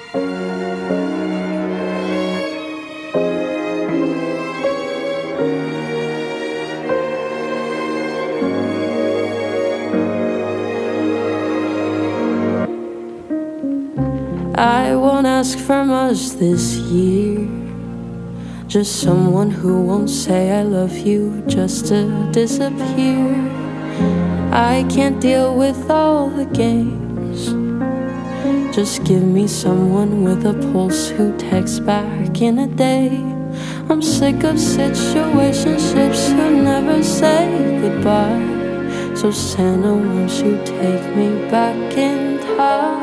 I won't ask for much this year, just someone who won't say I love you just to disappear. I can't deal with all the games, just give me someone with a pulse who texts back in a day. I'm sick of situationships who never say goodbye, so Santa, won't you take me back in time?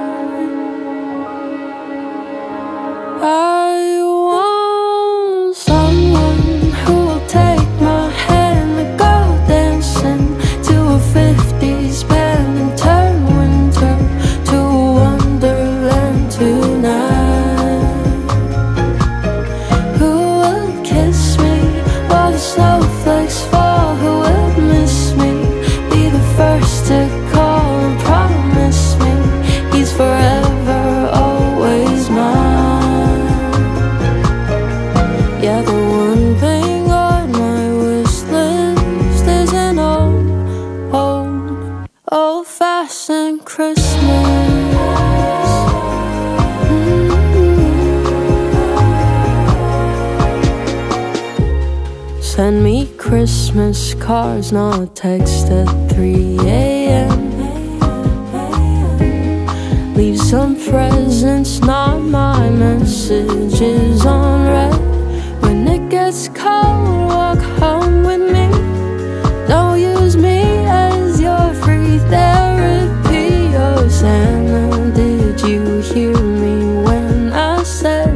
I want someone who will take my hand and go dancing to a 50s band and turn winter to a wonderland tonight. Who will kiss me while the snowflakes fall? Who will miss me, be the first to call and promise me he's forever always mine? Yeah, the one thing on my wish list is an old-fashioned Christmas. Send me Christmas cards, not a text at 3 a.m. Leave some presents, not my messages on red. When it gets cold, walk home with me. Don't use me as your free therapy. Oh, Santa, did you hear me when I said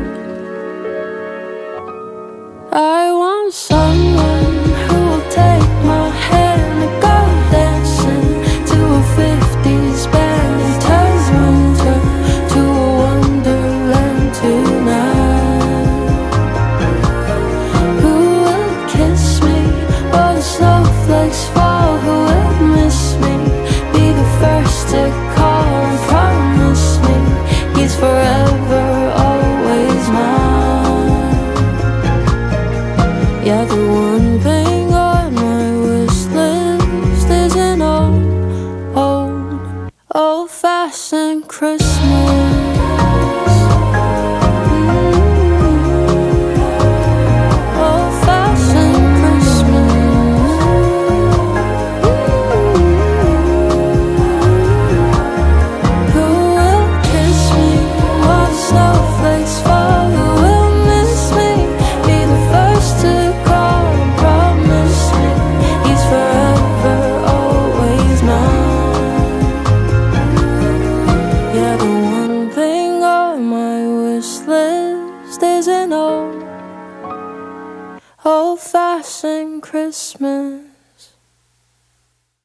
I want someone who will take my hand and go dancing to a 50s band and turn winter to a wonderland tonight? Who will kiss me while the snowflakes fall? Who will miss me, be the first to call and promise me he's forever always mine? Yeah, the one thing on my wish list is an old-fashioned Christmas. Old-fashioned Christmas. Who will kiss me while the snowflakes fall? Who will miss me, be the first to call and promise me he's forever always mine? Yeah, the one thing on my wish list is an old-fashioned Christmas.